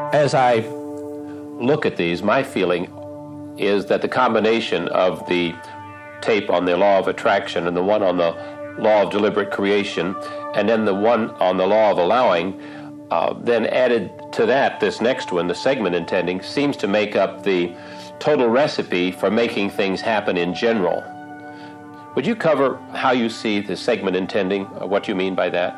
As I look at these, my feeling is that the combination of the tape on the law of attraction and the one on the law of deliberate creation, and then the one on the law of allowing, then added to that, this next one, the segment intending, seems to make up the total recipe for making things happen in general. Would you cover how you see the segment intending, what you mean by that?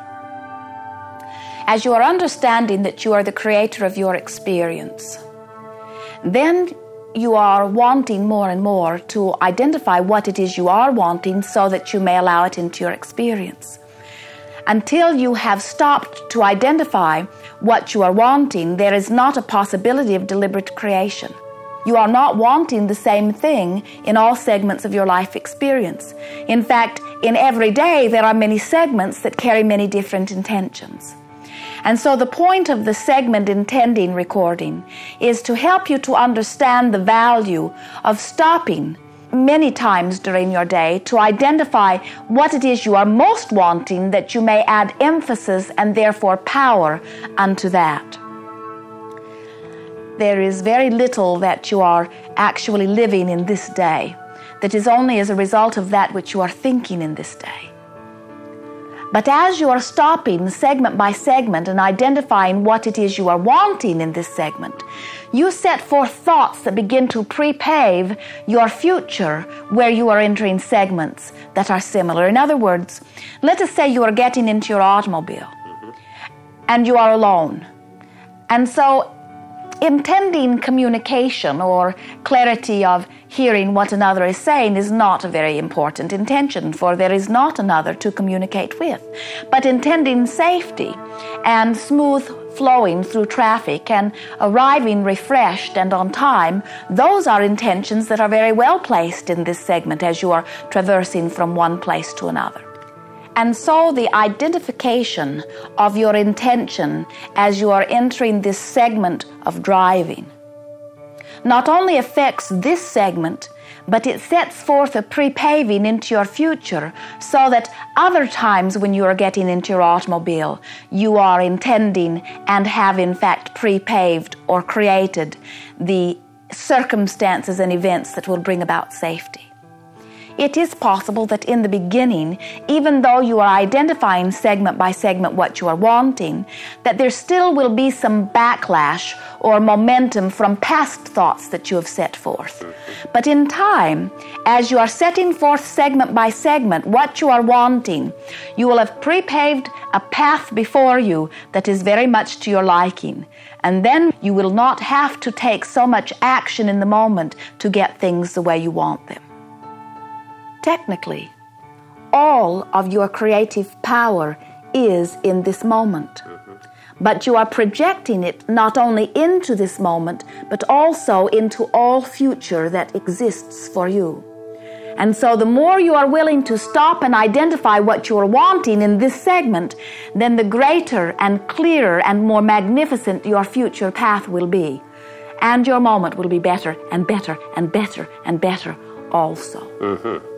As you are understanding that you are the creator of your experience, then you are wanting more and more to identify what it is you are wanting so that you may allow it into your experience. Until you have stopped to identify what you are wanting, there is not a possibility of deliberate creation. You are not wanting the same thing in all segments of your life experience. In fact, in every day, there are many segments that carry many different intentions. And so the point of the segment intending recording is to help you to understand the value of stopping many times during your day to identify what it is you are most wanting, that you may add emphasis and therefore power unto that. There is very little that you are actually living in this day that is only as a result of that which you are thinking in this day. But as you are stopping segment by segment and identifying what it is you are wanting in this segment, you set forth thoughts that begin to pre-pave your future where you are entering segments that are similar. In other words, let us say you are getting into your automobile and you are alone. And so intending communication or clarity of hearing what another is saying is not a very important intention, for there is not another to communicate with. But intending safety and smooth flowing through traffic and arriving refreshed and on time, those are intentions that are very well placed in this segment as you are traversing from one place to another. And so the identification of your intention as you are entering this segment of driving not only affects this segment, but it sets forth a pre-paving into your future so that other times when you are getting into your automobile, you are intending and have in fact pre-paved or created the circumstances and events that will bring about safety. It is possible that in the beginning, even though you are identifying segment by segment what you are wanting, that there still will be some backlash or momentum from past thoughts that you have set forth. But in time, as you are setting forth segment by segment what you are wanting, you will have pre-paved a path before you that is very much to your liking. And then you will not have to take so much action in the moment to get things the way you want them. Technically, all of your creative power is in this moment. But you are projecting it not only into this moment, but also into all future that exists for you. And so the more you are willing to stop and identify what you are wanting in this segment, then the greater and clearer and more magnificent your future path will be. And your moment will be better and better and better and better also.